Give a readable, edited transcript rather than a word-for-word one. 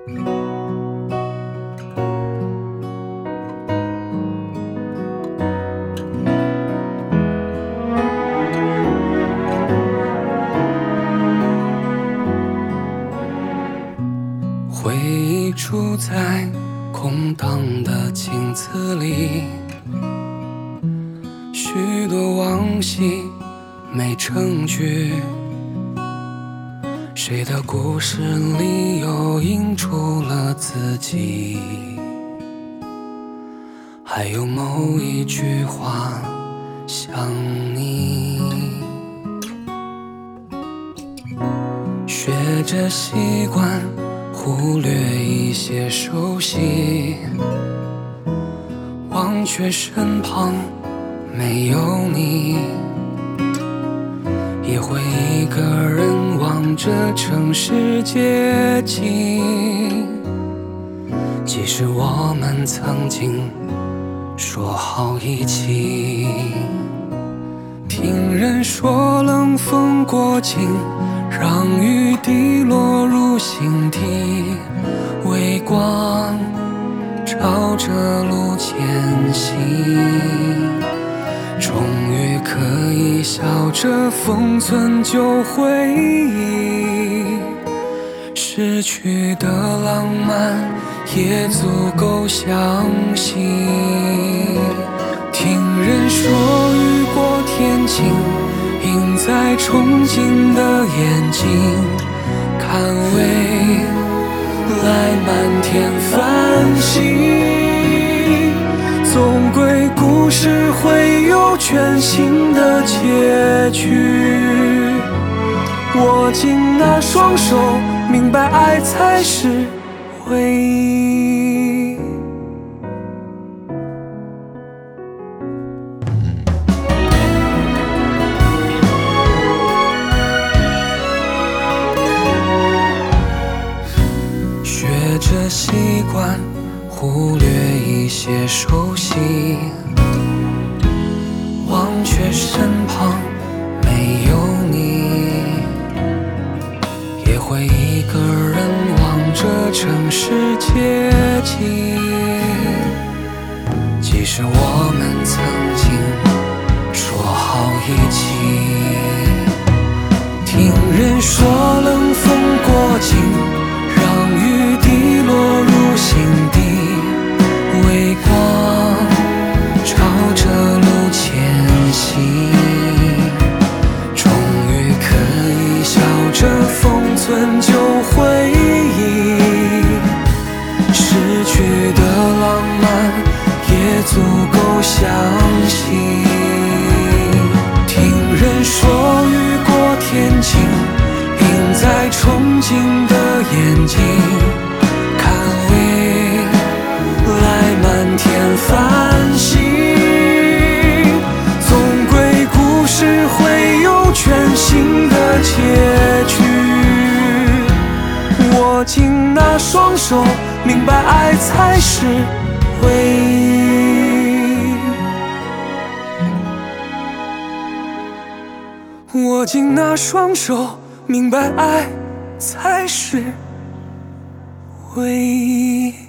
回忆住在空荡的镜子里，许多往昔没成句，谁的故事里又映出了自己？还有某一句话想你，学着习惯忽略一些熟悉，忘却身旁没有你，也会一个人望着城市街景。即使我们曾经说好一起，听人说冷风过境，让雨滴落入心底，微光照着路前行，终于可以笑着封存旧回忆，逝去的浪漫也足够相信。听人说雨过天晴，映在憧憬的眼睛，看未来满天繁星，总归故事会有全新的结局。握紧那双手，明白爱才是唯一。学着习惯忽略一些熟悉，忘却身旁没有你，也会一个人望着城市街景。即使我们曾经说好一起，听人说冷风过境，让雨滴落入心底，微光照着路前行，终于可以笑着封存旧回忆，逝去的浪漫也足够相信。听人说雨过天晴，映在憧憬的眼睛，看未来满天繁星，总归故事会有全新的结局。握紧那双手，明白爱才是唯一。握紧那双手，明白爱才是唯一。